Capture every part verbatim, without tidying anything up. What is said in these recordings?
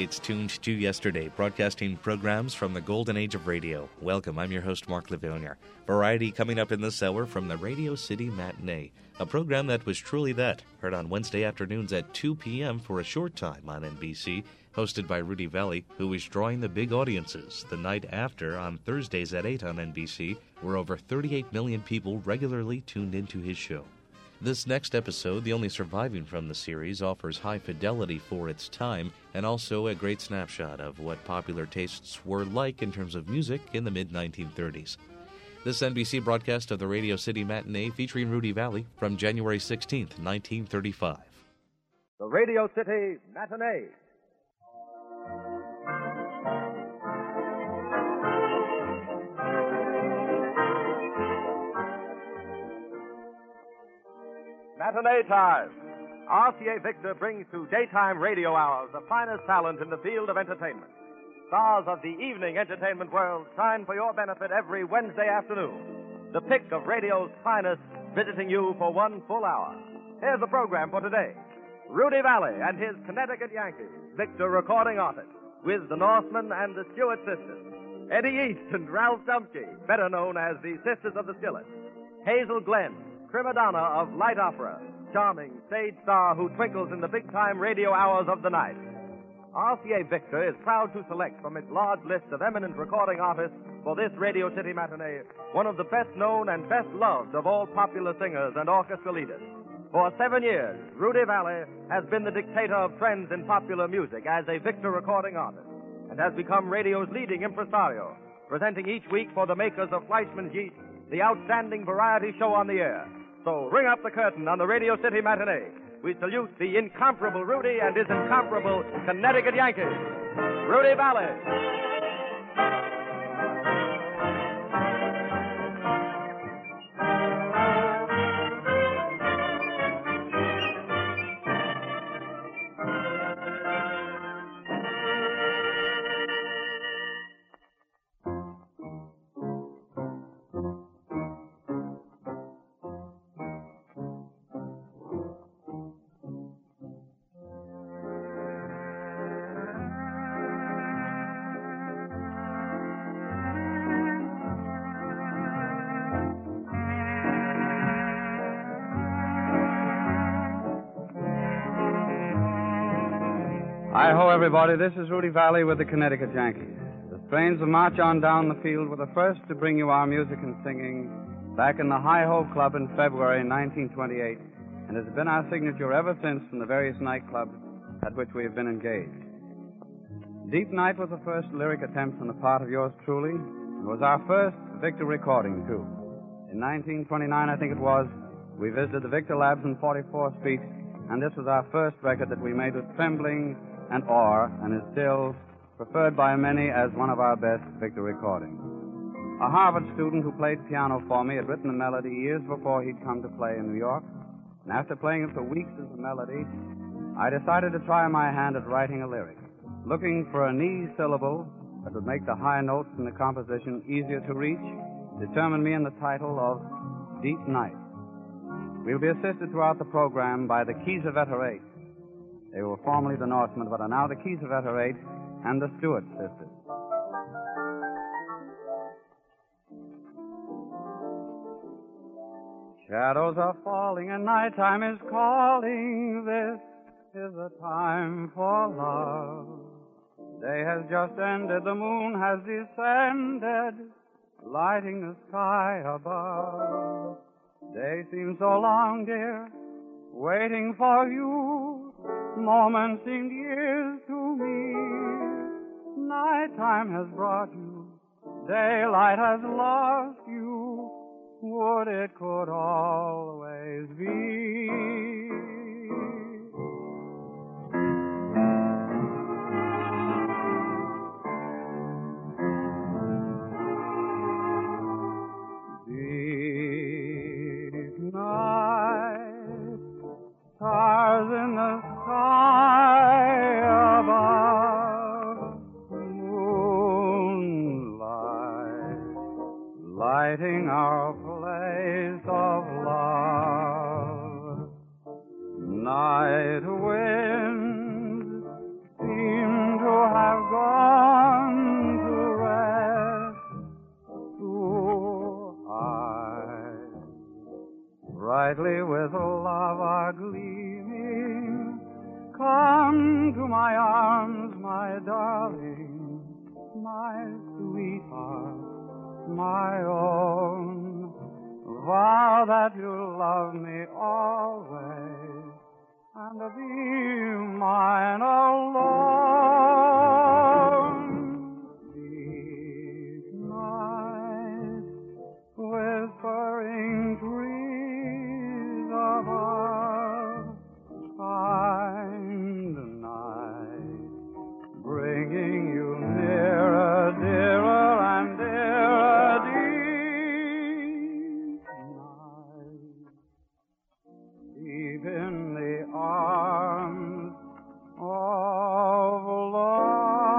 It's Tuned to Yesterday, broadcasting programs from the golden age of radio. Welcome, I'm your host, Mark Lavonia. Variety coming up in this hour from the Radio City Matinee, a program that was truly that, heard on Wednesday afternoons at two p.m. for a short time on N B C, hosted by Rudy Valley, who is drawing the big audiences. The night after, on Thursdays at eight on N B C, where over thirty-eight million people regularly tuned into his show. This next episode, the only surviving from the series, offers high fidelity for its time and also a great snapshot of what popular tastes were like in terms of music in the mid nineteen thirties. This N B C broadcast of the Radio City Matinee featuring Rudy Valley from January sixteenth, nineteen thirty-five. The Radio City Matinee. Matinee time. R C A Victor brings to daytime radio hours the finest talent in the field of entertainment. Stars of the evening entertainment world shine for your benefit every Wednesday afternoon. The pick of radio's finest visiting you for one full hour. Here's the program for today. Rudy Valley and his Connecticut Yankees, Victor recording artist, with the Norsemen and the Stewart sisters. Eddie East and Ralph Dumpke, better known as the Sisters of the Skillet. Hazel Glenn, prima donna of light opera, charming stage star who twinkles in the big-time radio hours of the night. R C A Victor is proud to select from its large list of eminent recording artists for this Radio City Matinee one of the best-known and best-loved of all popular singers and orchestra leaders. For seven years, Rudy Valley has been the dictator of trends in popular music as a Victor recording artist and has become radio's leading impresario, presenting each week for the makers of Fleischmann's Yeast the outstanding variety show on the air. So ring up the curtain on the Radio City Matinee. We salute the incomparable Rudy and his incomparable Connecticut Yankees. Rudy Valley. Hi-ho, everybody. This is Rudy Valley with the Connecticut Yankees. The strains of March On Down the Field were the first to bring you our music and singing back in the Hi-Ho Club in February nineteen twenty-eight, and has been our signature ever since in the various nightclubs at which we have been engaged. Deep Night was the first lyric attempt on the part of yours truly. It was our first Victor recording, too. In nineteen twenty-nine, I think it was, we visited the Victor Labs on forty-fourth Street, and this was our first record that we made with trembling and awe, and is still preferred by many as one of our best Victor recordings. A Harvard student who played piano for me had written the melody years before he'd come to play in New York, and after playing it for weeks as a melody, I decided to try my hand at writing a lyric, looking for an E syllable that would make the high notes in the composition easier to reach, determined me in the title of Deep Night. We'll be assisted throughout the program by the Kiesewetter Eight. They were formerly the Norsemen, but are now the Kiesewetter Eight and the Stewart sisters. Shadows are falling and nighttime is calling. This is the time for love. Day has just ended, the moon has descended, lighting the sky above. Day seems so long, dear, waiting for you. Moments seemed years to me. Nighttime has brought you. Daylight has lost you. Would it could always be. Deep night, stars in the sky above, moonlight lighting our place of love. Night winds seem to with love are gleaming. Come to my arms, my darling, my sweetheart, my own. Vow that you'll love me always and be mine alone. These nights, whispering trees above, kind night, bringing you nearer, dearer, and dearer, deep night, deep in the arms of love.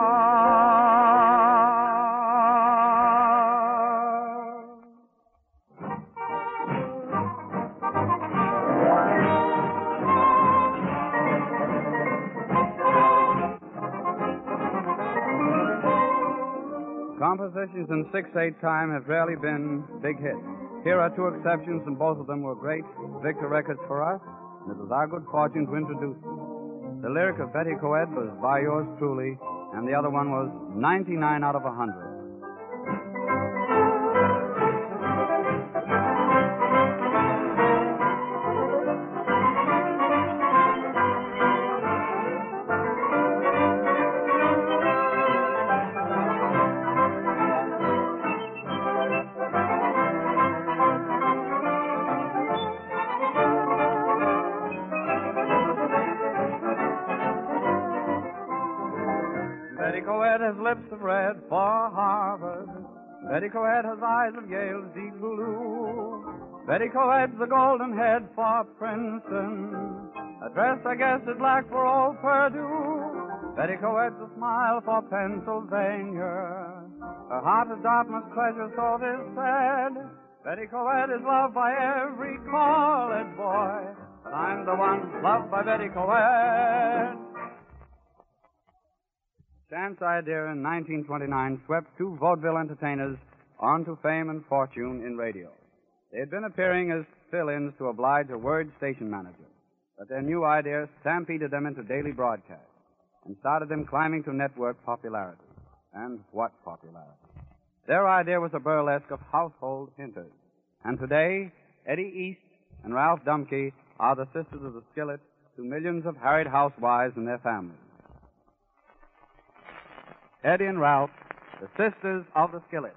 Compositions in six eight time have rarely been big hits. Here are two exceptions, and both of them were great Victor records for us, and it was our good fortune to introduce them. The lyric of Betty Coed was By Yours Truly, and the other one was ninety-nine out of one hundred. Betty Coed has lips of red for Harvard. Betty Coed has eyes of Yale's deep blue. Betty Coed's a golden head for Princeton. A dress, I guess, is black for old Purdue. Betty Coed's a smile for Pennsylvania. Her heart is Dartmouth's treasure, so it is said. Betty Coed is loved by every college boy. But I'm the one loved by Betty Coed. Chance Idea in nineteen twenty-nine swept two vaudeville entertainers onto fame and fortune in radio. They had been appearing as fill-ins to oblige a word station manager, but their new idea stampeded them into daily broadcasts and started them climbing to network popularity. And what popularity? Their idea was a burlesque of household hinters. And today, Eddie East and Ralph Dumke are the sisters of the Skillet to millions of harried housewives and their families. Eddie and Ralph, the sisters of the Skillet.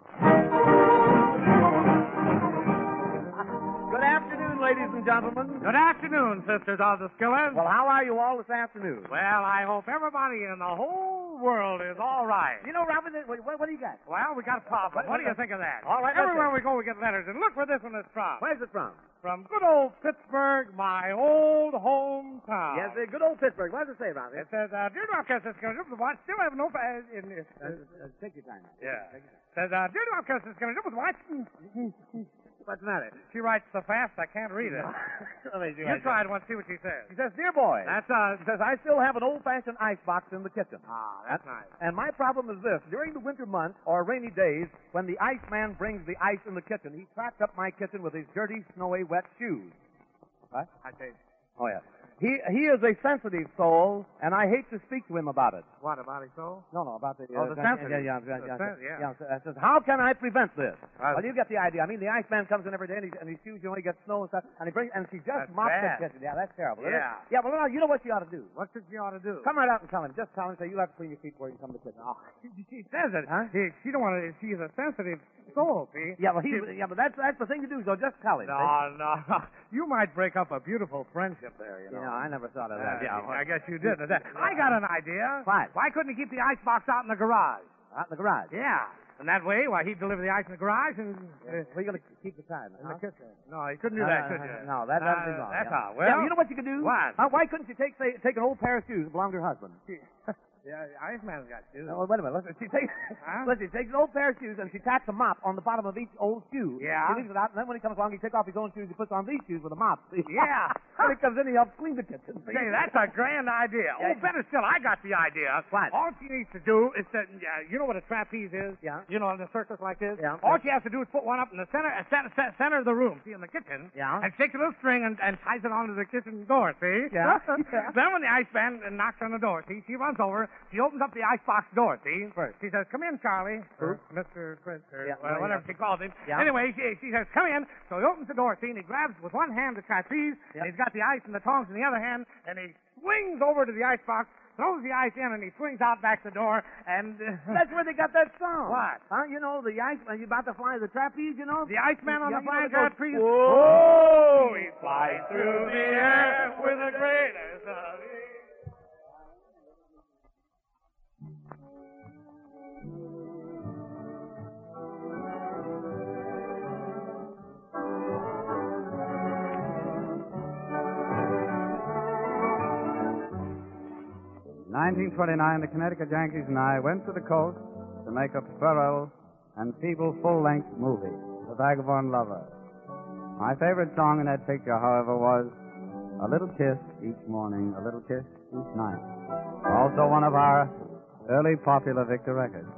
Good afternoon, ladies and gentlemen. Good afternoon, sisters of the Skillet. Well, how are you all this afternoon? Well, I hope everybody in the whole world is all right. You know, Robin, what, what do you got? Well, we got a problem. What, what do you think of that? All right, let's Everywhere see. we go, we get letters. And look where this one is from. Where's it from? From good old Pittsburgh, my old hometown. Yes, uh, good old Pittsburgh. What does it say, Robin? It says, uh, Dear Doctor, this going to the watch still have no... Uh, in this. Uh, uh, take your time. Yeah. Says, uh, Dear Doctor, this going to with watch... What's the matter? She writes so fast I can't read it. Let me see You what try it it once, see what she says. She says, Dear boy. That's us. She says, I still have an old-fashioned icebox in the kitchen. Ah, that's nice. And my problem is this. During the winter months or rainy days, when the iceman brings the ice in the kitchen, he traps up my kitchen with his dirty, snowy, wet shoes. What? I say, Oh, yes. He he is a sensitive soul, and I hate to speak to him about it. what about his soul? No, no, about the... Oh, the yeah, sensitive. Yeah, yeah, The yeah. sen- yeah. yeah. so- I says, how can I prevent this? Uh, well, you get the idea. I mean, the Iceman comes in every day, and, he, and his shoes, you know, he gets snow and stuff, and he brings, and she just That's mops bad. the kitchen. Yeah, that's terrible. isn't it? Yeah. Yeah, well, now, you know what she ought to do? What should she ought to do? Come right out and tell him. Just tell him, say, you have to clean your feet before you come to the kitchen. Oh. She, she says it. Huh? She, she don't want to. She's a sensitive soul, see? Yeah, well, he, yeah, but that's, that's the thing to do, so just tell him. No, no. You might break up a beautiful friendship there, you You know. know, I never thought of Uh, that. yeah, well, I guess you did. I got an idea. What? Why couldn't he keep the icebox out in the garage? out in the garage. Yeah. And that way, why, he'd deliver the ice in the garage and... Uh, Well, you're going to keep the time. in huh? the kitchen. No, you couldn't do No, that, no, could no, you? no, that- that'd be Uh, wrong, That's yeah. all. Well, yeah, you know what you could do? What? Uh, why couldn't you take say, take an old pair of shoes that belonged to her husband? Yeah, Iceman's got shoes. Oh, wait a minute. Listen, she takes, Huh? listen, she takes an old pair of shoes and she tacks a mop on the bottom of each old shoe. Yeah. He leaves it out, and then when he comes along, he takes off his own shoes, he puts on these shoes with a mop. See? Yeah. When he comes in, he helps clean the kitchen. See? Say, that's a grand idea. Yeah. Oh, better still, I got the idea. What? All she needs to do is to, uh, you know what a trapeze is? Yeah. You know, in a circus like this? Yeah. All she has to do is put one up in the center, uh, center, center, center of the room, see, in the kitchen. Yeah. And takes a little string and, and ties it onto the kitchen door, see? Yeah. Yeah. Then when the Iceman uh, knocks on the door, see, she runs over, she opens up the icebox door, see? First. She says, come in, Charlie. Who? Or Mister Chris, or Yeah, well, yeah, whatever yeah. she calls him. Yeah. Anyway, she, she says, come in. So he opens the door, see, and he grabs with one hand the trapeze, Yeah. and he's got the ice and the tongs in the other hand, and he swings over to the icebox, throws the ice in, and he swings out back the door, and... Uh, That's where they got that song. What? Huh? You know, the ice, when you're about to fly the trapeze, you know? the Iceman on Yeah, the you know, flying they go, trapeze. "Whoa!" he flies through the air with the greatest of ease. In nineteen twenty-nine, the Connecticut Yankees and I went to the coast to make a thorough and feeble full-length movie, The Vagabond Lover. My favorite song in that picture, however, was A Little Kiss Each Morning, A Little Kiss Each Night. Also one of our early popular Victor records.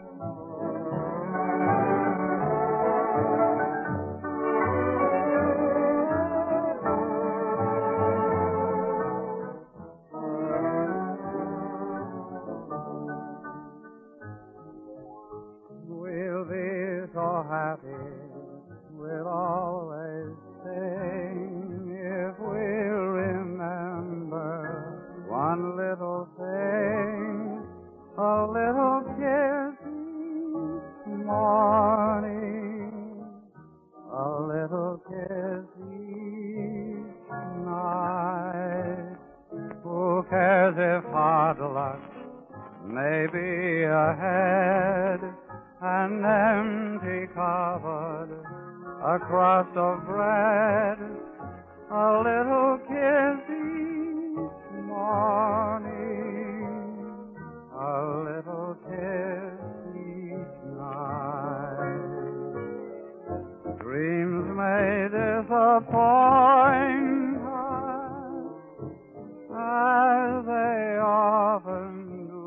We'll be so happy, we'll always sing if we'll remember one little thing, a little kiss each morning, a little kiss each night. Who cares if hard luck may be ahead? An empty cupboard, a crust of bread, a little kiss each morning, a little kiss each night. Dreams may disappoint us, as they often do.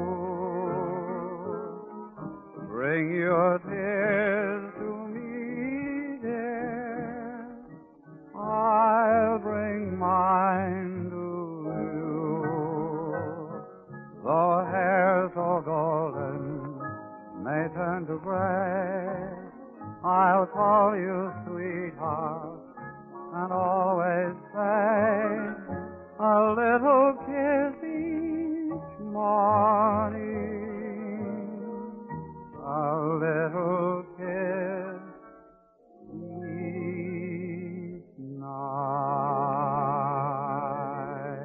Bring your tears to me, dear. I'll bring mine to you. Though hair so golden may turn to gray, I'll call you sweetheart and always say a little kiss each morning. A little kiss each night.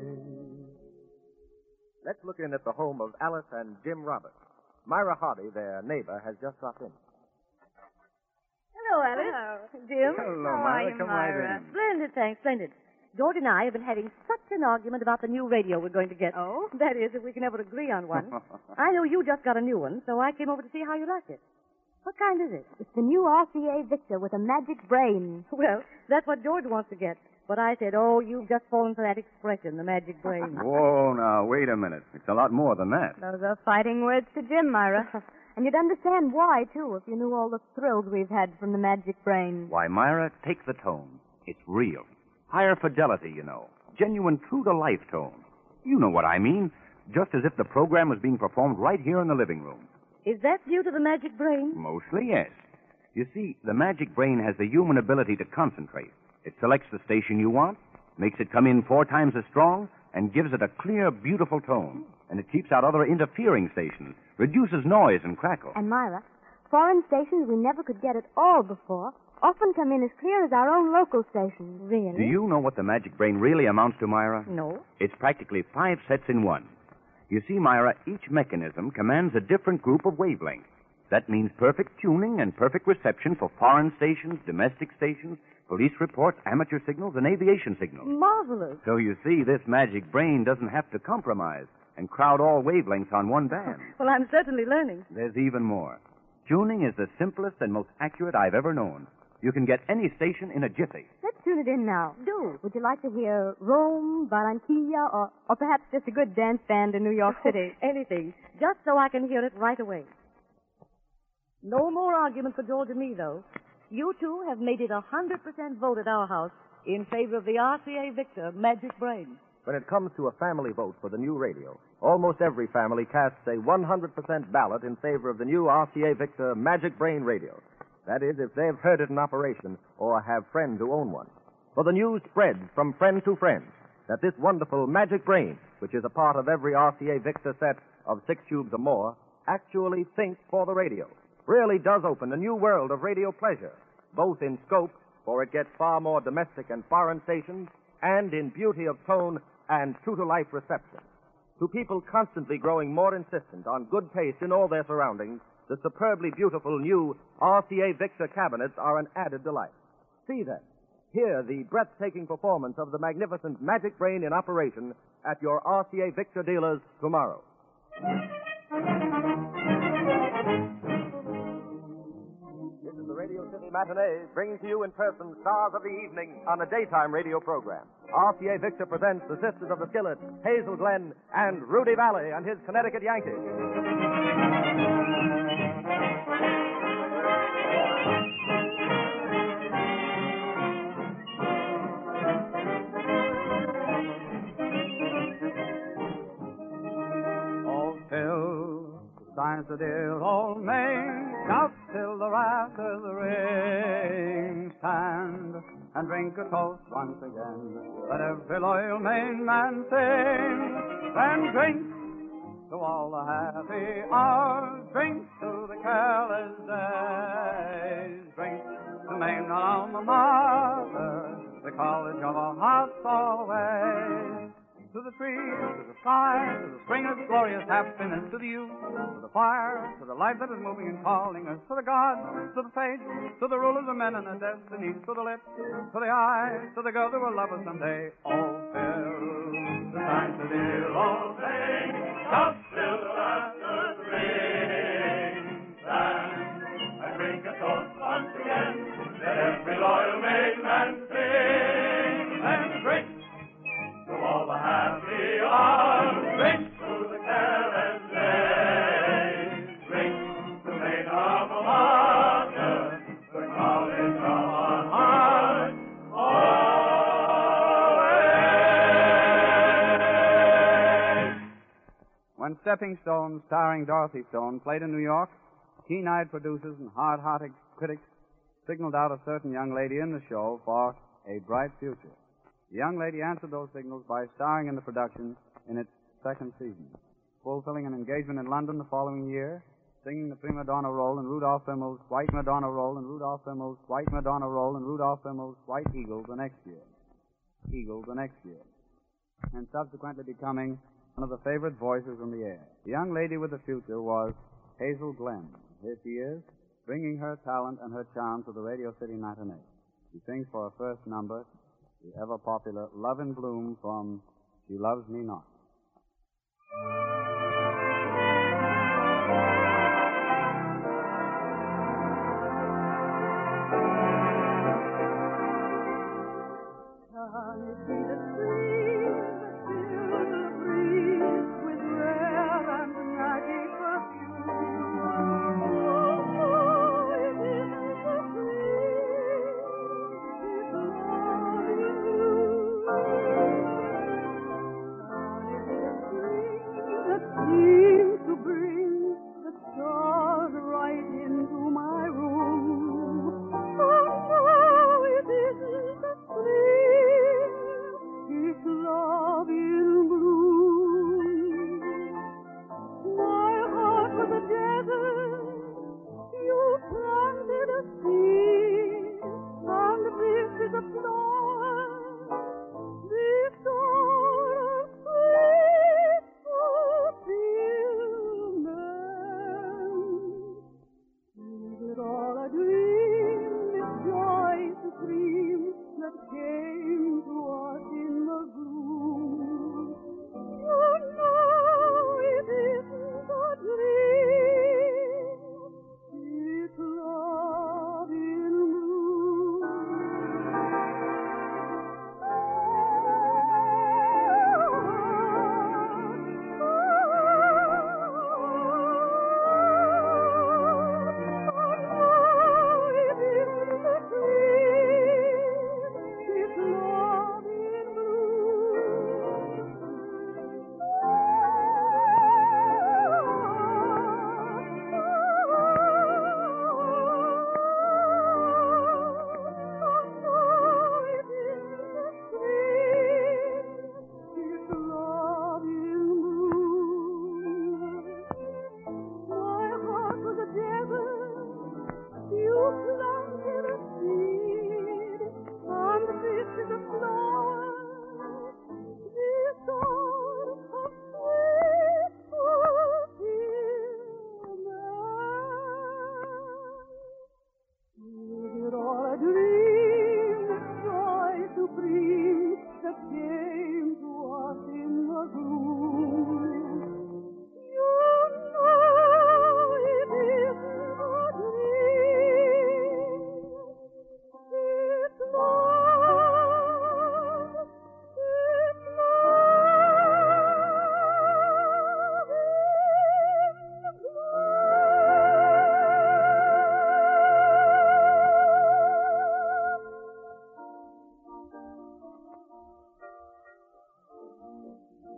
Let's look in at the home of Alice and Jim Roberts. Myra Hardy, their neighbor, has just dropped in. Hello, Alice. Hello. Jim. Hello, How Myra. are you, Come right Myra? in. Splendid, thanks, splendid. George and I have been having such an argument about the new radio we're going to get. Oh? That is, if we can ever agree on one. I know you just got a new one, so I came over to see how you like it. What kind is it? It's the new R C A Victor with a magic brain. Well, that's what George wants to get. But I said, oh, you've just fallen for that expression, the magic brain. Whoa, now, wait a minute. It's a lot more than that. Those are fighting words to Jim, Myra. And you'd understand why, too, if you knew all the thrills we've had from the magic brain. Why, Myra, take the tone. It's real. Higher fidelity, you know. Genuine, true-to-life tone. You know what I mean. Just as if the program was being performed right here in the living room. Is that due to the magic brain? Mostly, yes. You see, the magic brain has the human ability to concentrate. It selects the station you want, makes it come in four times as strong, and gives it a clear, beautiful tone. And it keeps out other interfering stations, reduces noise and crackle. And, Myra, foreign stations we never could get at all before often come in as clear as our own local stations. Really? Do you know what the magic brain really amounts to, Myra? No. It's practically five sets in one. You see, Myra, each mechanism commands a different group of wavelengths. That means perfect tuning and perfect reception for foreign stations, domestic stations, police reports, amateur signals, and aviation signals. Marvelous. So you see, this magic brain doesn't have to compromise. and crowd all wavelengths on one band. Well, I'm certainly learning. There's even more. Tuning is the simplest and most accurate I've ever known. You can get any station in a jiffy. Let's tune it in now. Do. Would you like to hear Rome, Barranquilla, or, or perhaps just a good dance band in New York City? Anything. Just so I can hear it right away. No more argument for George and me, though. You two have made it a hundred percent vote at our house in favor of the R C A Victor Magic Brain. When it comes to a family vote for the new radio, almost every family casts a one hundred percent ballot in favor of the new R C A Victor Magic Brain radio. That is, if they've heard it in operation or have friends who own one. For the news spreads from friend to friend that this wonderful Magic Brain, which is a part of every R C A Victor set of six tubes or more, actually thinks for the radio. Really does open a new world of radio pleasure, both in scope, for it gets far more domestic and foreign stations, and in beauty of tone and true-to-life reception. To people constantly growing more insistent on good taste in all their surroundings, the superbly beautiful new R C A Victor cabinets are an added delight. See then, hear the breathtaking performance of the magnificent Magic Brain in operation at your R C A Victor dealers tomorrow. This is the Radio City Matinee, bringing to you in person stars of the evening on a daytime radio program. R C A Victor presents the Sisters of the Skillet, Hazel Glenn, and Rudy Valley and his Connecticut Yankees. Signs the dear old Maine, shout till the rafters ring. Stand and drink a toast once again. Let every loyal Maine man sing. And drink to all the happy hours. Drink to the careless days. Drink to Maine, our alma mater, the college of our hearts always. To the trees, to the sky, to the spring of glorious happiness, to the youth, to the fire, to the life that is moving and calling us, to the gods, to the fates, to the rulers of men and their destinies, to the lips, to the eyes, to the girls who will love us someday. All fill the time to dear old thing, stop till the rafters ring. Stand and drink a toast once again, let every loyal Maine man sing. And drink to all the happy hours, drink to the careless days, drink to Maine alma mater, the college of our hearts, always. When Stepping Stones, starring Dorothy Stone, played in New York, keen-eyed producers and hard-hearted critics signaled out a certain young lady in the show for a bright future. The young lady answered those signals by starring in the production in its second season, fulfilling an engagement in London the following year, singing the prima donna role in Rudolph Immel's White Madonna role in Rudolph Immel's White Madonna role in Rudolph Immel's White Eagle the next year. Eagle the next year. And subsequently becoming one of the favorite voices on the air. The young lady with the future was Hazel Glenn. Here she is, bringing her talent and her charm to the Radio City Matinee. She sings for her first number, the ever-popular Love in Bloom from She Loves Me Not. Can you see the trees that fill the breeze with rare and magic perfume? Oh, it isn't the breeze, it's loving you. Can you see the trees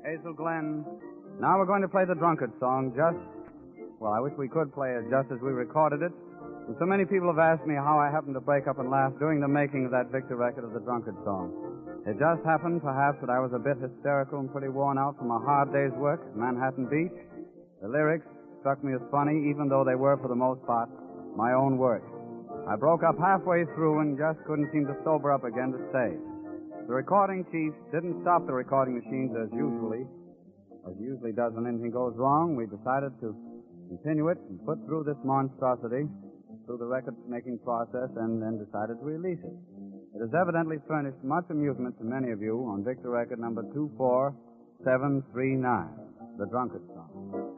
Hazel Glenn. Now we're going to play the drunkard song just, well, I wish we could play it just as we recorded it. And so many people have asked me how I happened to break up and laugh during the making of that Victor record of the drunkard song. It just happened, perhaps, that I was a bit hysterical and pretty worn out from a hard day's work at Manhattan Beach. The lyrics struck me as funny, even though they were, for the most part, my own work. I broke up halfway through and just couldn't seem to sober up again to stay. The recording chief didn't stop the recording machines as usually, as usually does when anything goes wrong. We decided to continue it and put through this monstrosity through the record-making process and then decided to release it. It has evidently furnished much amusement to many of you on Victor record number two four seven three nine, The Drunkard Song.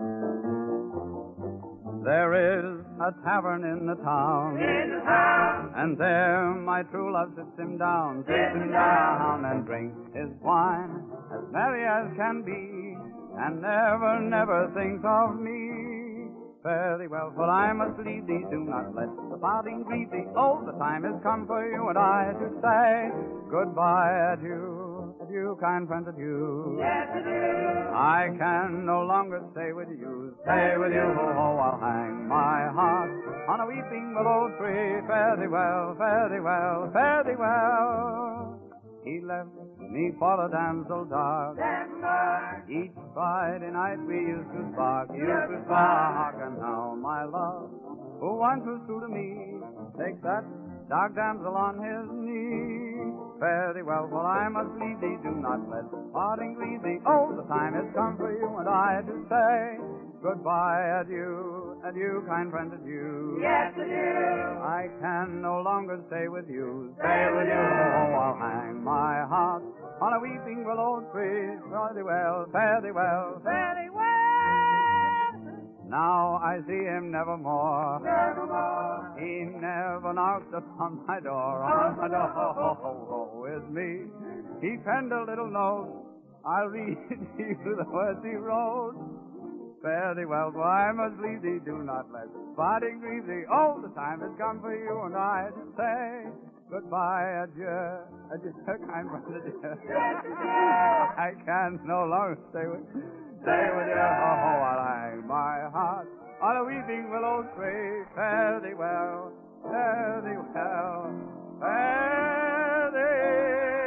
There is a tavern in the town, in the town, and there my true love sits him down, sits him down, and drinks his wine as merry as can be, and never, never thinks of me. Fare thee well, for I must leave thee. Do not let the parting grieve thee. Oh, the time has come for you and I to say goodbye, adieu, adieu, kind friend, adieu. Yes, adieu. I can no longer stay with you, stay with you. Oh, I'll hang my heart on a weeping willow tree. Fare thee well, fare thee well, fare thee well. He left me for a damsel dark. Each Friday night we used to spark, used to spark. And now my love, who once was true to me, takes that dark damsel on his knee. Fare thee well, for I must leave thee. Do not let parting grieve thee. Oh, the time has come for you and I to say goodbye, adieu, adieu, kind friend, adieu. Yes, adieu. I can no longer stay with you, stay with you. Oh, I'll hang my heart on a weeping willow tree. Fare thee well, fare thee well, fare thee well. Now I see him nevermore. Nevermore. He never knocks upon my door, on my door. Oh, oh, oh, is me. He penned a little note. I'll read you the words he wrote. Fare thee well, for I must leave thee. Do not let parting grieve thee. Oh, the time has come for you and I to say goodbye, adieu, adieu, kind friend, adieu. I can no longer stay with, stay with you. Oh, I'll hang my heart on a weeping willow tree. Fare thee well, fare thee well, fare thee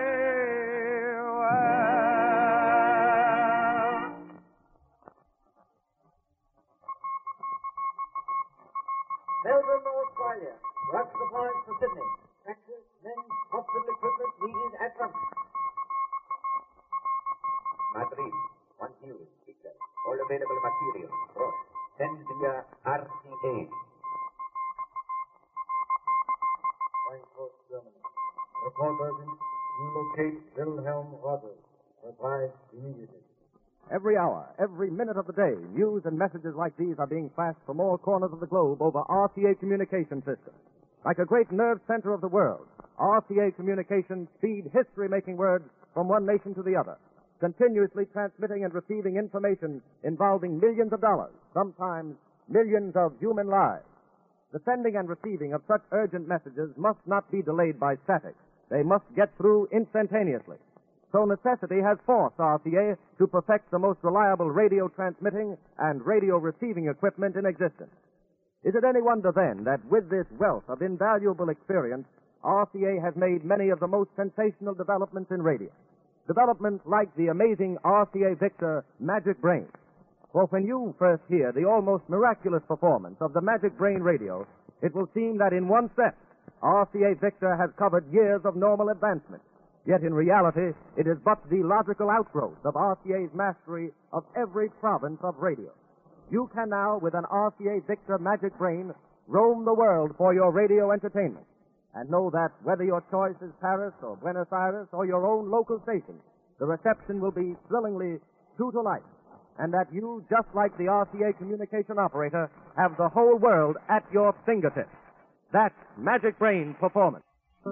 well. Melbourne, Australia. Drug supplies for Sydney. Actors, men, hospital equipment needed at once. Madrid, one news, picture. All available material. Brought. Send via R C A. Frankfurt, Germany. Report urgent. Locate Wilhelm Rogers. Reply immediately. Every hour, every minute of the day, news and messages like these are being flashed from all corners of the globe over R C A communication systems. Like a great nerve center of the world, R C A communications feed history-making words from one nation to the other, continuously transmitting and receiving information involving millions of dollars, sometimes millions of human lives. The sending and receiving of such urgent messages must not be delayed by static. They must get through instantaneously. So necessity has forced R C A to perfect the most reliable radio transmitting and radio receiving equipment in existence. Is it any wonder, then, that with this wealth of invaluable experience, R C A has made many of the most sensational developments in radio? Developments like the amazing R C A Victor Magic Brain. For when you first hear the almost miraculous performance of the Magic Brain radio, it will seem that in one step, R C A Victor has covered years of normal advancement. Yet in reality, it is but the logical outgrowth of R C A's mastery of every province of radio. You can now, with an R C A Victor Magic Brain, roam the world for your radio entertainment. And know that whether your choice is Paris or Buenos Aires or your own local station, the reception will be thrillingly true to life. And that you, just like the R C A communication operator, have the whole world at your fingertips. That's Magic Brain performance.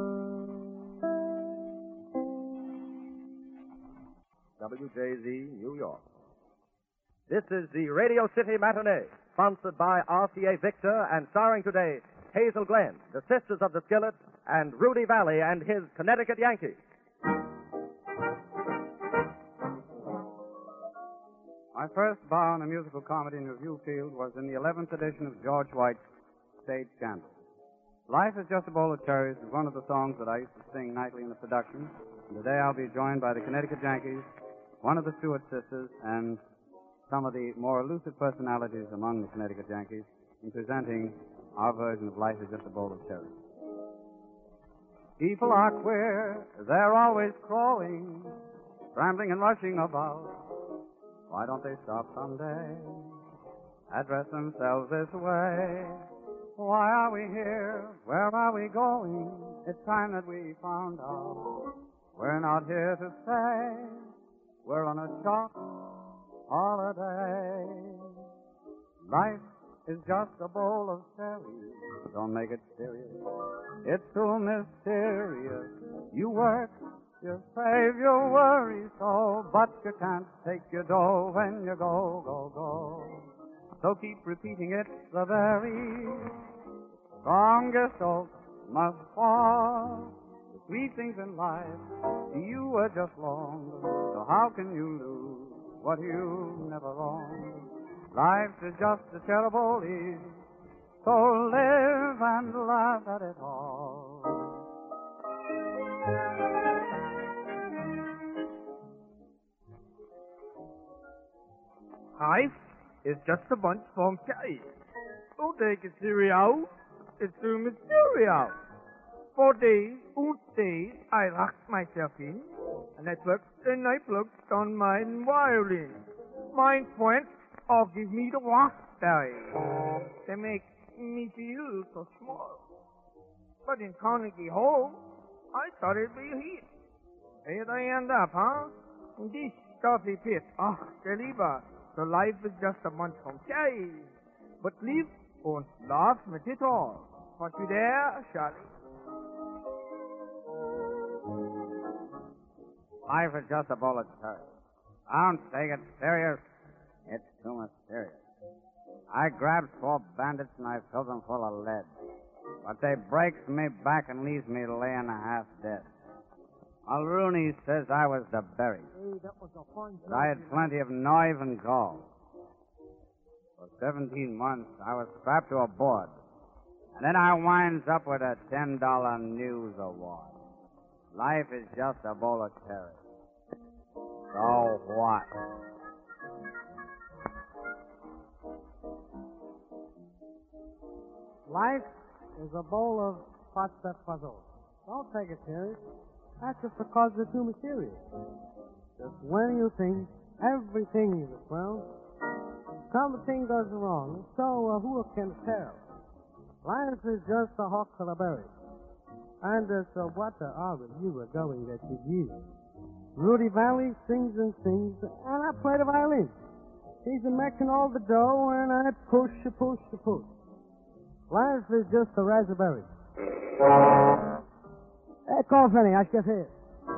W J Z, New York. This is the Radio City Matinee, sponsored by R C A Victor and starring today Hazel Glenn, the Sisters of the Skillet, and Rudy Valley and his Connecticut Yankees. My first bow in the musical comedy and review field was in the eleventh edition of George White's Stage Scandal. Life is Just a Bowl of Cherries is one of the songs that I used to sing nightly in the production. And today I'll be joined by the Connecticut Yankees, one of the Stewart sisters, and some of the more elusive personalities among the Connecticut Yankees in presenting our version of Life is Just a Bowl of Cherries. People are queer, they're always crawling, scrambling and rushing about. Why don't they stop someday, address themselves this way? Why are we here? Where are we going? It's time that we found out. We're not here to stay. We're on a short holiday. Life is just a bowl of cherries. Don't make it serious. It's too mysterious. You work, you save your worries so, but you can't take your dough when you go, go, go. So keep repeating it, the very strongest oak must fall. The sweet things in life you were just loaned, so how can you lose what you never owned? Life is just a terrible ease, so live and laugh at it all. Life is just a bunch of cherries. Don't take it serious. It's too mysterious. For days, all days, I locked myself in, and I plucked and I plucked on my violin. Mine went or give me the raspberry. They make me feel so small. But in Carnegie Hall, I thought it'd be a hit. Here I end up, huh? In this stuffy pit. Ach, der Lieber. So life is just a bunch of cherries. But live und laugh mit it all. Want you there, Charlie? Life is just a bowl of cherries. Don't take it serious. It's too mysterious. I grabbed four bandits and I filled them full of lead. But they breaks me back and leaves me laying half dead. Mulrooney says I was the berry. Hey, that was a fine But I had plenty of nerve and gall. For seventeen months, I was strapped to a board. And then I winds up with a ten dollar news award. Life is just a bowl of cherries. So what? Life is a bowl of pasta puzzles. Don't take it serious. That's just because they're too mysterious. Just when you think everything is well, something goes wrong. So uh, who can tell? Life is just a huckleberry. And uh, so what are you were going that you use? Rudy Valley sings and sings, and I play the violin. He's a making all the dough, and I push, a push, a push. Life is just a raspberry. Hey, call Fanny, I should hear.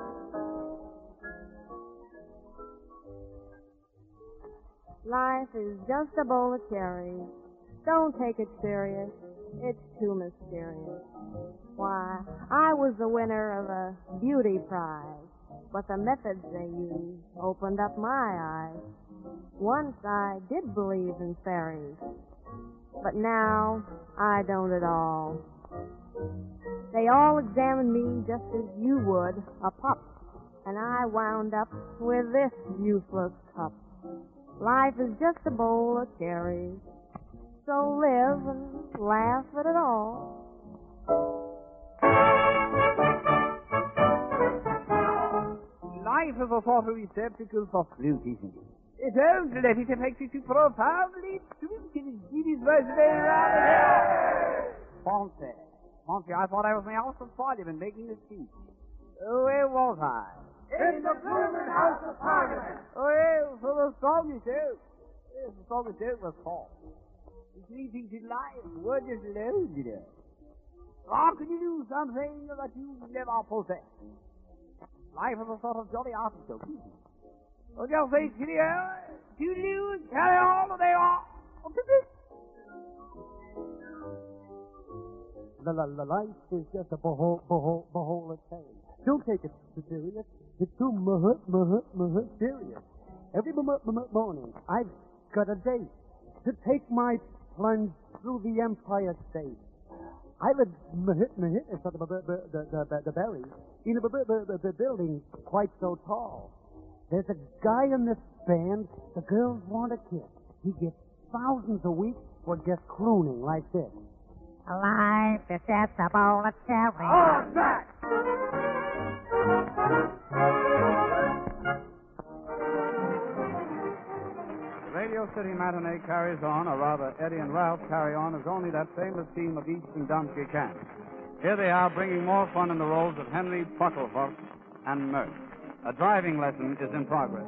Life is just a bowl of cherries. Don't take it serious. It's too mysterious. Why, I was the winner of a beauty prize, but the methods they used opened up my eyes. Once I did believe in fairies, but now I don't at all. They all examined me just as you would a pup, and I wound up with this useless cup. Life is just a bowl of cherries, so live and laugh at it all. Life is a sort of receptacle for flute, isn't it? It don't let it affect you too profoundly. It is very around. Fonte. Fonte, I thought I was in the House of Parliament making a speech. Oh, where was I? In the blooming House of Parliament. Oh, yeah, for the song you do. Yes, the song you do was false. The three things in life were just alone, you know. How can you do something that you never possess? Life is a sort of jolly artichoke, isn't it? Well, just say, cheerio, toodaloo, carry on, and they are. The, the, the life is just a bowl, bowl, bowl of cherries. Don't take it too serious. It's too muh, muh, muh, serious. Every m- m- morning, I've got a date to take my plunge through the Empire State. I live m- m- the, the, the, the berry in a b- b- b- building quite so tall. There's a guy in this band the girls want to kiss. He gets thousands a week for just crooning like this. Life is just a bowl of cherries. Oh, that! Radio City Matinee carries on, or rather, Eddie and Ralph carry on as only that famous team of East and Dumpke can. Here they are, bringing more fun in the roles of Henry Pucklehurst and Mert. A driving lesson is in progress.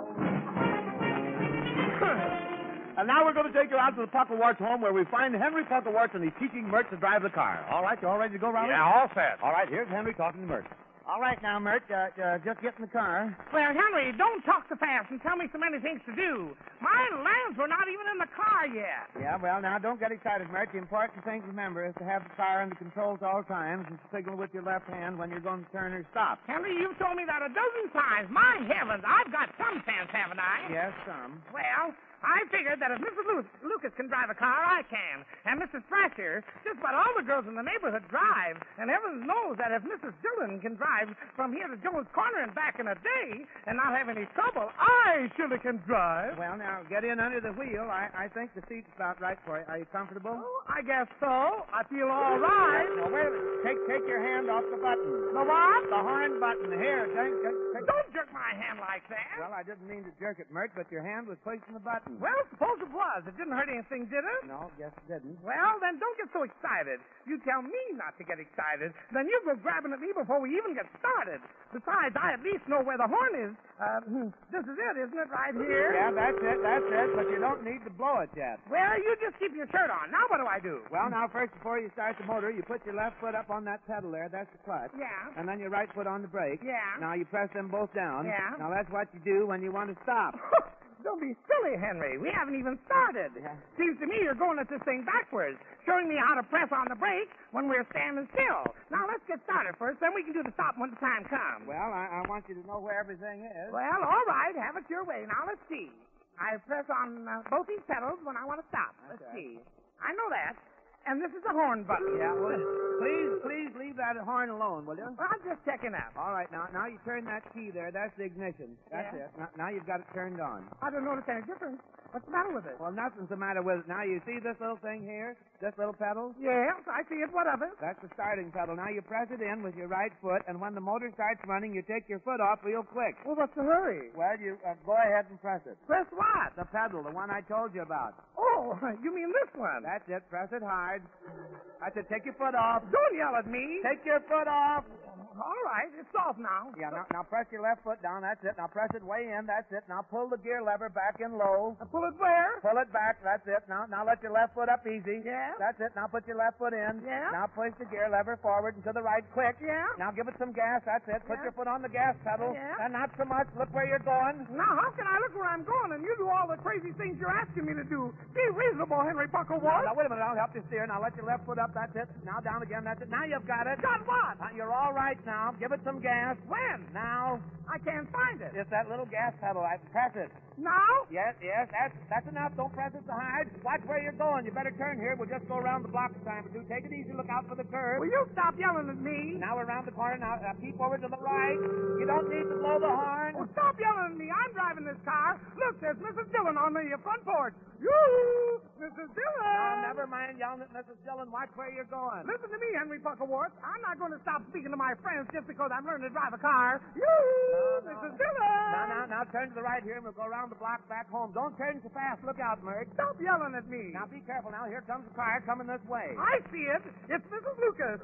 And now we're going to take you out to the Pucklewarts home where we find Henry Pucklewarts and he's teaching Mert to drive the car. All right, you all ready to go, Raleigh? Yeah, all set. All right, here's Henry talking to Mert. All right now, Mert, uh, uh, just get in the car. Well, Henry, don't talk so fast and tell me so many things to do. My lands were not even in the car yet. Yeah, well, now, don't get excited, Mert. The important thing to remember is to have the car under controls at all times and signal with your left hand when you're going to turn or stop. Henry, you've told me that a dozen times. My heavens, I've got some sense, haven't I? Yes, some. Well, I figured that if Missus Lu- Lucas can drive a car, I can. And Missus Thrasher, just about all the girls in the neighborhood drive. And heavens knows that if Missus Dillon can drive from here to Jones Corner and back in a day and not have any trouble, I surely can drive. Well, now, get in under the wheel. I, I think the seat's about right for you. Are you comfortable? Oh, I guess so. I feel all right. Well, wait a minute. Take, take your hand off the button. The what? The horn button. Here, take, take, take. Don't jerk my hand like that. Well, I didn't mean to jerk it, Mert, but your hand was pushing the button. Well, suppose it was. It didn't hurt anything, did it? No, yes, it didn't. Well, then don't get so excited. You tell me not to get excited. Then you go grabbing at me before we even get started. Besides, I at least know where the horn is. Uh, this is it, isn't it, right here? Yeah, that's it, that's it, but you don't need to blow it yet. Well, you just keep your shirt on. Now what do I do? Well, now, first, before you start the motor, you put your left foot up on that pedal there. That's the clutch. Yeah. And then your right foot on the brake. Yeah. Now, you press them both down. Yeah. Now, that's what you do when you want to stop. Don't be silly, Henry. We haven't even started. Yeah. Seems to me you're going at this thing backwards, showing me how to press on the brake when we're standing still. Now, let's get started first, then we can do the stop when the time comes. Well, I, I want you to know where everything is. Well, all right. Have it your way. Now, let's see. I press on uh, both these pedals when I want to stop. That's let's right. see. I know that. And this is the horn button. Yeah, well, please, please leave that horn alone, will you? Well, I'm just checking out. All right, now, now you turn that key there. That's the ignition. That's Yeah. it. Now, now you've got it turned on. I don't notice any difference. What's the matter with it? Well, nothing's the matter with it. Now, you see this little thing here? This little pedal? Yes, I see it. What of it? That's the starting pedal. Now, you press it in with your right foot, and when the motor starts running, you take your foot off real quick. Well, what's the hurry? Well, you uh, go ahead and press it. Press what? The pedal, the one I told you about. Oh, you mean this one? That's it. Press it hard. That's it. Take your foot off. Don't yell at me. Take your foot off. All right, it's off now. Yeah, now, now press your left foot down. That's it. Now press it way in. That's it. Now pull the gear lever back in low. Uh, pull it where? Pull it back. That's it. Now, now let your left foot up easy. Yeah. That's it. Now put your left foot in. Yeah. Now push the gear lever forward and to the right quick. Yeah. Now give it some gas. That's it. Put Yeah. your foot on the gas pedal. Yeah. And not so much. Look where you're going. Now, how can I look where I'm going and you do all the crazy things you're asking me to do? Be reasonable, Henry Now, Pucklewart. now, wait a minute. I'll help you steer. Now let your left foot up. That's it. Now down again. That's it. Now you've got it. Got what? Now, you're all right now. Give it some gas. When? Now. I can't find it. It's that little gas pedal. I press it. Now? Yes, yes, that's that's enough. Don't press it so hard. Watch where you're going. You better turn here. We'll just go around the block a time or two. Take it easy. Look out for the curve. Will you stop yelling at me? Now we're around the corner. Now uh, keep over to the right. You don't need to blow the horn. Oh, stop yelling at me. I'm driving this car. Look, there's Missus Dillon on the front porch. Yoo-hoo! Missus Dillon! Now, never mind yelling at Missus Dillon. Watch where you're going. Listen to me, Henry Pucklewart. I'm not going to stop speaking to my friends just because I'm learning to drive a car. Yoo-hoo! No, no. Missus Dillon! Now, now, now turn to the right here and we'll go around the block back home. Don't turn so fast. Look out, Mert. Stop yelling at me. Now be careful. Now here comes the car coming this way. I see it. It's Missus Lucas.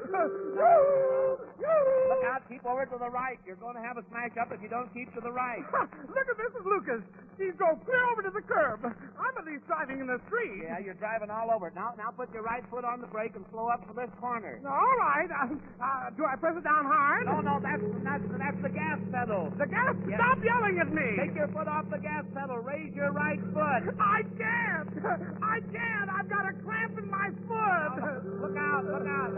Yoo-hoo! Yoo-hoo! Look out. Keep over to the right. You're going to have a smash up if you don't keep to the right. Look at Missus Lucas. She's drove clear over to the curb. I'm at least driving in the street. Yeah, you're driving all over. Now, now put your right foot on the brake and slow up for this corner. All right. Uh, uh, do I press it down hard? No, no, that's that's that's the gas pedal. The gas? Yeah. Stop yelling at me. Take your foot off the gas pedal. Raise your right foot. I can't. I can't. I've got a cramp in my foot. Oh, look out, look out.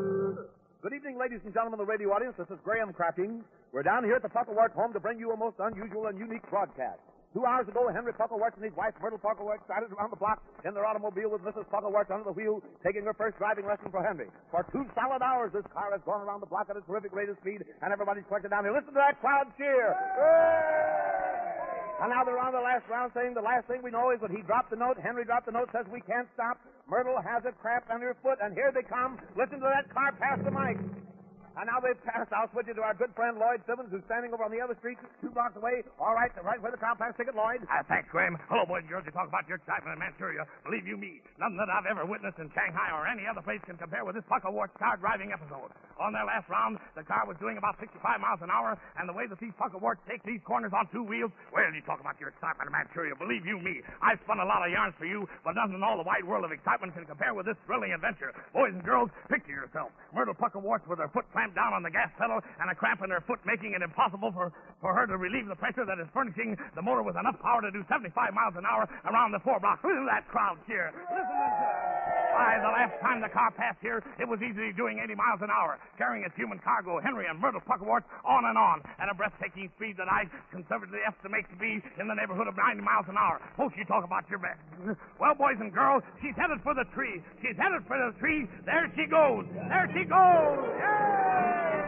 Good evening, ladies and gentlemen of the radio audience. This is Graham Crafting. We're down here at the Pucklewart home to bring you a most unusual and unique broadcast. Two hours ago, Henry Puckleworth and his wife, Myrtle Puckleworth, started around the block in their automobile with Missus Puckleworth under the wheel, taking her first driving lesson for Henry. For two solid hours, this car has gone around the block at a terrific rate of speed, and everybody's collected down here. Listen to that crowd cheer. And now they're on the last round, saying the last thing we know is that he dropped the note. Henry dropped the note, says we can't stop. Myrtle has a cramp under her foot, and here they come. Listen to that car pass the mic. And now they've passed. I'll switch you to our good friend Lloyd Simmons, who's standing over on the other street, two blocks away. All right, right where the crowd passed. Ticket, Lloyd. Uh, thanks, Graham. Hello, boys and girls. You talk about your excitement in Manchuria. Believe you me, nothing that I've ever witnessed in Shanghai or any other place can compare with this Puckleworth car driving episode. On their last round, the car was doing about sixty-five miles an hour, and the way that these Puckleworths take these corners on two wheels, well, you talk about your excitement in Manchuria. Believe you me, I've spun a lot of yarns for you, but nothing in all the wide world of excitement can compare with this thrilling adventure. Boys and girls, picture yourself. Myrtle Puckleworth with her foot clamped down on the gas pedal and a cramp in her foot, making it impossible for, for her to relieve the pressure that is furnishing the motor with enough power to do seventy-five miles an hour around the four blocks. Listen to that crowd cheer. Listen to that. Why, the last time the car passed here, it was easily doing eighty miles an hour, carrying its human cargo, Henry and Myrtle Puckleworth, on and on, at a breathtaking speed that I conservatively estimate to be in the neighborhood of ninety miles an hour. Folks, you talk about your best. Well, boys and girls, she's headed for the tree. She's headed for the tree. There she goes. There she goes. Yay!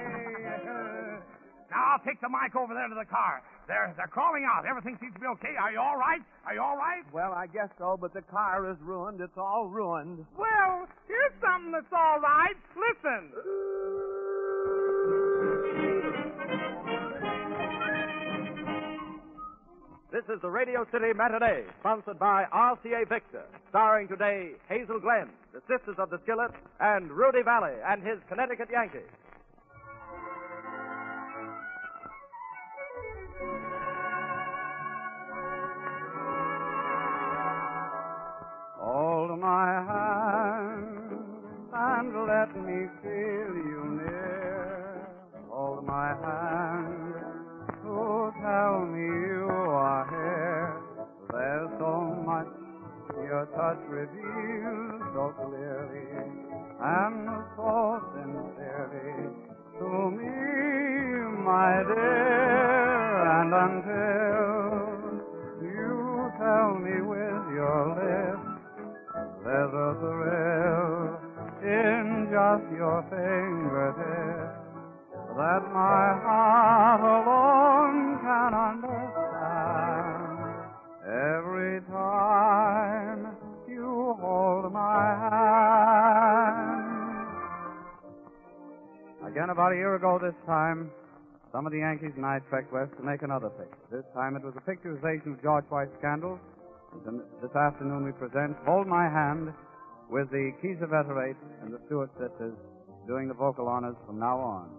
Now, I'll take the mic over there to the car. They're, they're crawling out. Everything seems to be okay. Are you all right? Are you all right? Well, I guess so, but the car is ruined. It's all ruined. Well, here's something that's all right. Listen. This is the Radio City Matinee, sponsored by R C A Victor, starring today Hazel Glenn, the Sisters of the Skillet, and Rudy Valley and his Connecticut Yankees. Hold my hand and let me feel you near. Hold my hand to tell me you are here. There's so much your touch reveals so clearly and so sincerely to me, my dear. And until you tell me with your lips, there's a thrill in just your fingertips that my heart alone can understand. Every time you hold my hand. Again, about a year ago this time, some of the Yankees and I trekked west to make another picture. This time it was a picturization of George White's scandals. And this afternoon we present Hold My Hand with the Kiesewetter Eight and the Stewart Sisters doing the vocal honors from now on.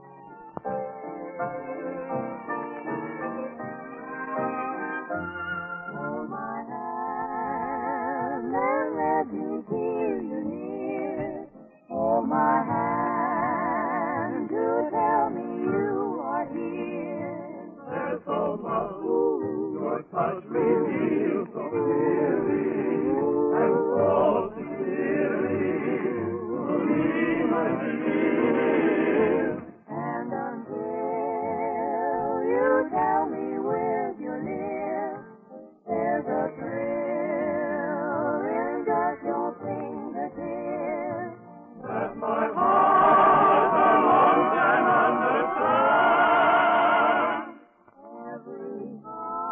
Hold my hand and let me feel you near. Hold my hand to tell me you are here. There's so much your touch reveals so clearly and so sincerely to me, my dear. And until you tell me with your lips, there's a thrill in just your fingertips that my heart alone can understand. Every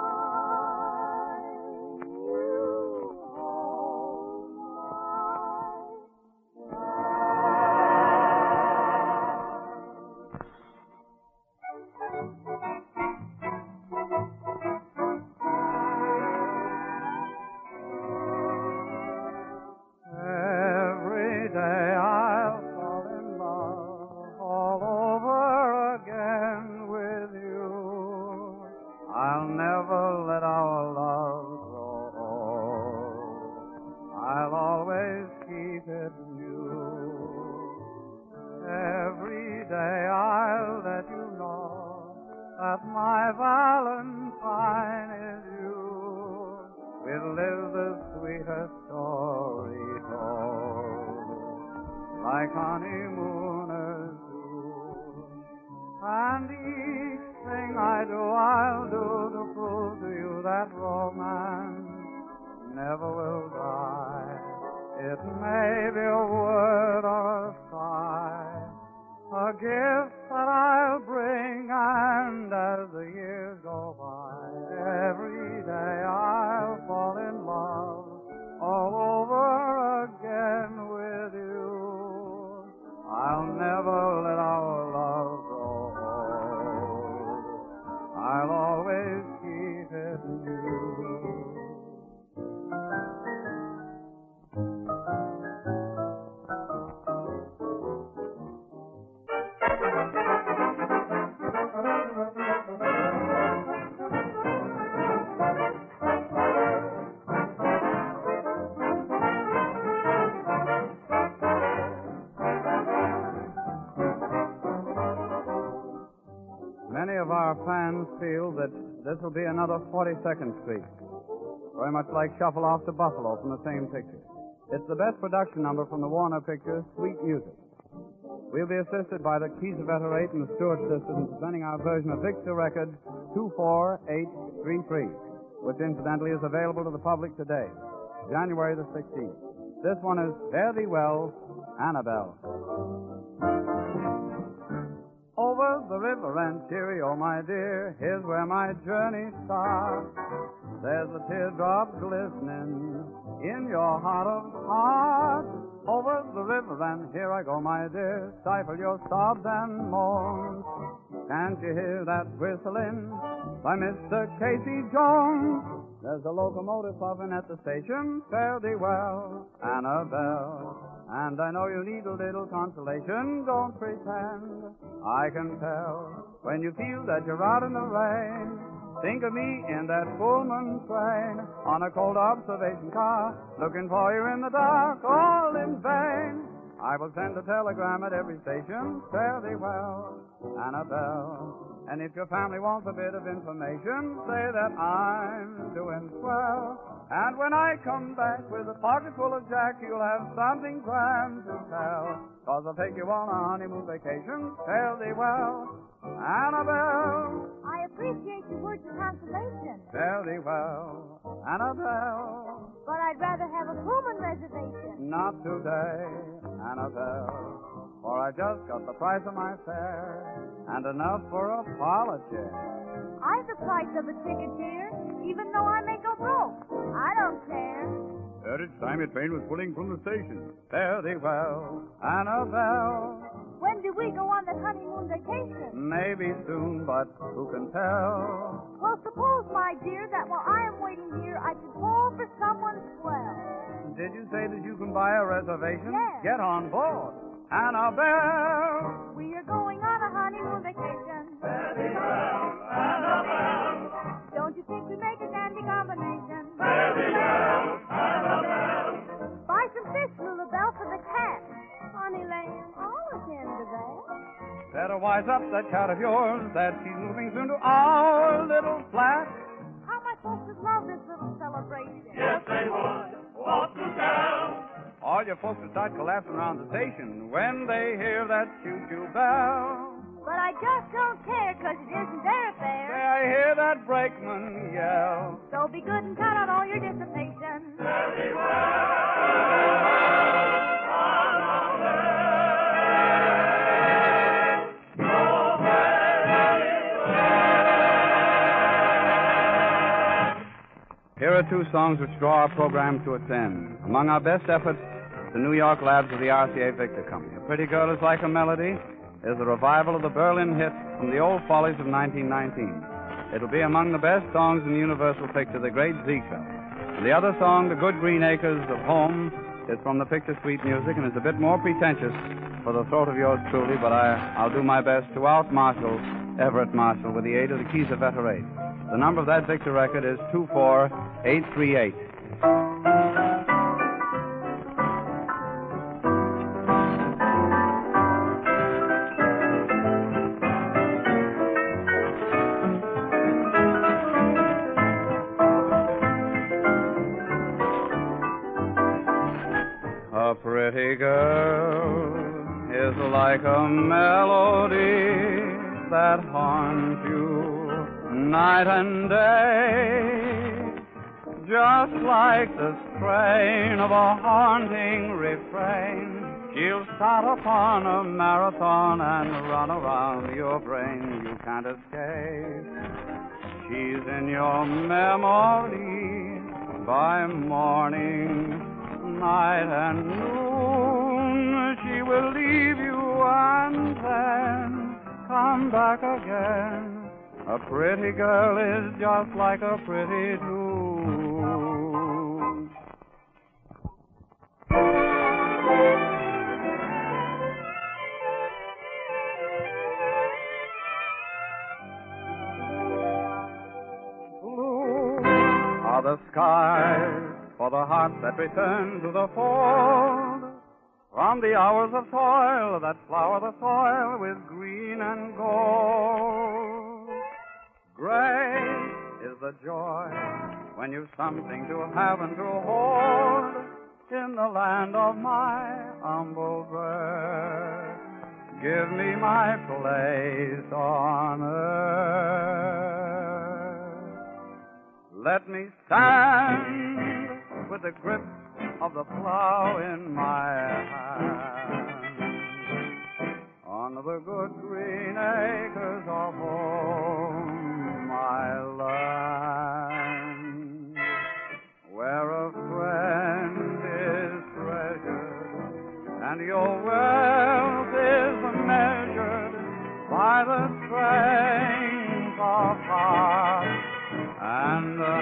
time you hold my Every day I'll fall in love all over again with you. I'll never let our love grow old. I'll always keep it new. Every day I'll let you know that my Valentine is you. We'll live the sweetest story told, like honeymooners do. And each thing I do, I'll do to prove to you fans feel that this will be another forty-second Street. Very much like Shuffle Off to Buffalo from the same picture. It's the best production number from the Warner picture, Sweet Music. We'll be assisted by the Keys of Veterate and the Stewart sisters in presenting our version of Victor record two four eight three three, which incidentally is available to the public today, January the sixteenth. This one is Fare Thee Well, Annabelle. Over the river and Cheerio, my dear, here's where my journey starts. There's a teardrop glistening in your heart of hearts. Over the river and here I go, my dear, stifle your sobs and moans. Can't you hear that whistling by Mister Casey Jones? There's a locomotive puffing at the station. Fare thee well, Annabelle. And I know you need a little consolation. Don't pretend, I can tell. When you feel that you're out in the rain, think of me in that Pullman train, on a cold observation car, looking for you in the dark, all in vain. I will send a telegram at every station. Fare thee well, Annabelle. And if your family wants a bit of information, say that I'm doing swell. And when I come back with a pocket full of jack, you'll have something grand to tell. 'Cause I'll take you on a honeymoon vacation. Fare thee well, Annabelle. I appreciate your words of consolation. Fare thee well, Annabelle. But I'd rather have a Pullman reservation. Not today, Annabelle. For I just got the price of my fare and enough for a parlor chair. I've the price of a ticket here, even though I may go broke. I don't care. Heard it's time your train was pulling from the station. Fare thee well, Annabelle. When do we go on that honeymoon vacation? Maybe soon, but who can tell? Well, suppose, my dear, that while I am waiting here, I should call for someone swell. Did you say that you can buy a reservation? Yes. Get on board, Annabelle. We are going on a honeymoon vacation. Fare thee well, Annabelle. Don't you think we make a dandy combination? Fare thee well, Annabelle. Buy some fish, Lulabelle, for the cat. Honey lamb, I'll attend to that. Better wise up that cat of yours, that she's moving soon to our little flat. How my folks would love this little celebration. Yes, they would. What to tell? All your folks would start collapsing around the station when they hear that choo-choo bell. But I just don't care, 'cause it isn't their affair. May I hear that brakeman yell? So be good and cut out all your dissipation. Very well. Here are two songs which draw our program to its end. Among our best efforts, the New York labs of the R C A Victor Company. A Pretty Girl Is Like a Melody is a revival of the Berlin hit from the old follies of nineteen nineteen. It'll be among the best songs in the Universal picture, The Great Ziegfeld. And the other song, The Good Green Acres of Home, is from the picture Sweet Music and is a bit more pretentious for the throat of yours truly, but I, I'll do my best to out-Marshall Everett Marshall with the aid of the Keys of Veterate. The number of that Victor record is two four eight three eight. A pretty girl is like a melody that haunts you night and day, just like the strain of a haunting refrain. She'll start upon a marathon and run around your brain. You can't escape. She's in your memory by morning, night and noon. She will leave you and then come back again. A pretty girl is just like a pretty tune. Blue are the skies for the hearts that return to the fold. From the hours of toil that flower the soil with green and gold. Great is the joy when you've something to have and to hold in the land of my humble birth. Give me my place on earth. Let me stand with the grip of the plow in my hand on the good green acres of home, my land, where a friend is treasured and your wealth is measured by the strength of heart and the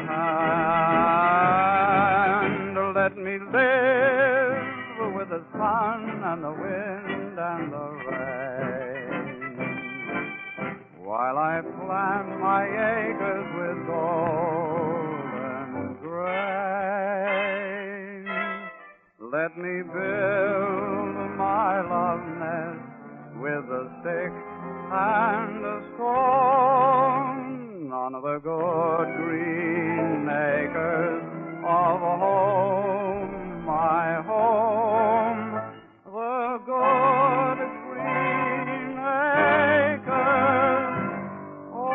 hand. Let me live with the sun and the wind and the rain, while I plant my acres with golden grain. Let me build my love nest with a stick and a stone on the good green acres of home, my home, the good green acres of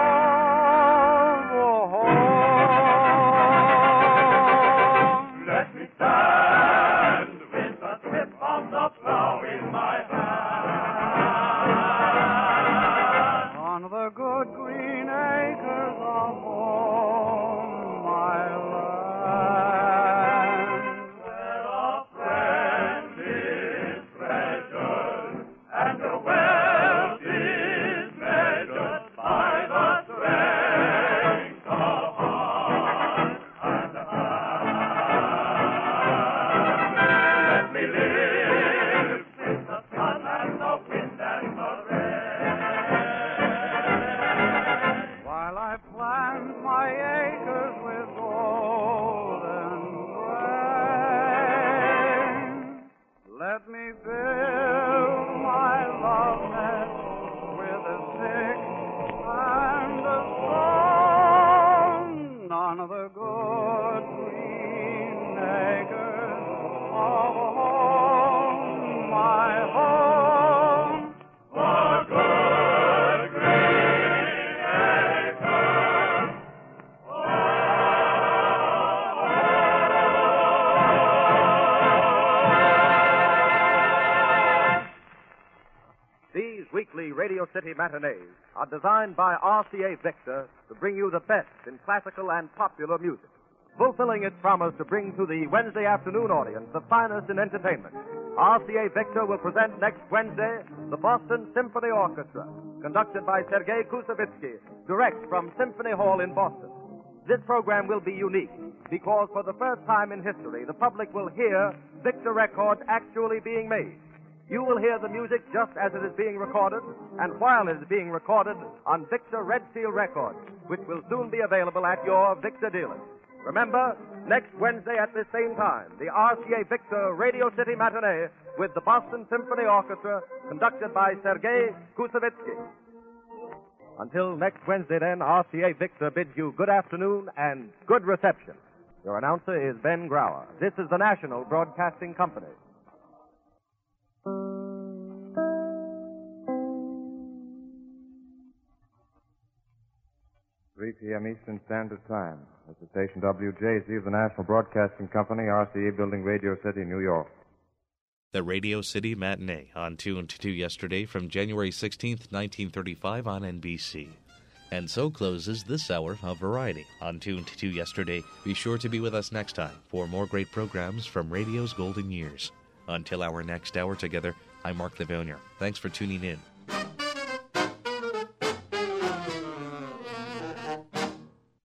home. Let me stand with the tip of the plow in my hand on the good green acres of home, my land, where a friend is treasured and the wealth is measured by the strength of heart and hand. Let me live with the sun and the wind and the rain, while I plant my acres with golden grain. Let me build my love nest with a stick and a stone on the good green acres of home, my home, the good green acres of These weekly Radio City matinees are designed by R C A Victor to bring you the best in classical and popular music, fulfilling its promise to bring to the Wednesday afternoon audience the finest in entertainment. R C A Victor will present next Wednesday the Boston Symphony Orchestra, conducted by Sergei Koussevitzky, direct from Symphony Hall in Boston. This program will be unique because for the first time in history, the public will hear Victor records actually being made. You will hear the music just as it is being recorded, and while it is being recorded on Victor Red Seal Records, which will soon be available at your Victor dealers. Remember, next Wednesday at this same time, the R C A Victor Radio City Matinee with the Boston Symphony Orchestra, conducted by Sergei Koussevitzky. Until next Wednesday, then, R C A Victor bids you good afternoon and good reception. Your announcer is Ben Grauer. This is the National Broadcasting Company. three p.m. Eastern Standard Time. This is station W J Z of the National Broadcasting Company, R C A Building, Radio City, New York. The Radio City Matinee on two and two yesterday from January sixteenth, nineteen thirty-five on N B C. And so closes this hour of Variety on two and two yesterday. Be sure to be with us next time for more great programs from radio's golden years. Until our next hour together, I'm Mark Livonia. Thanks for tuning in.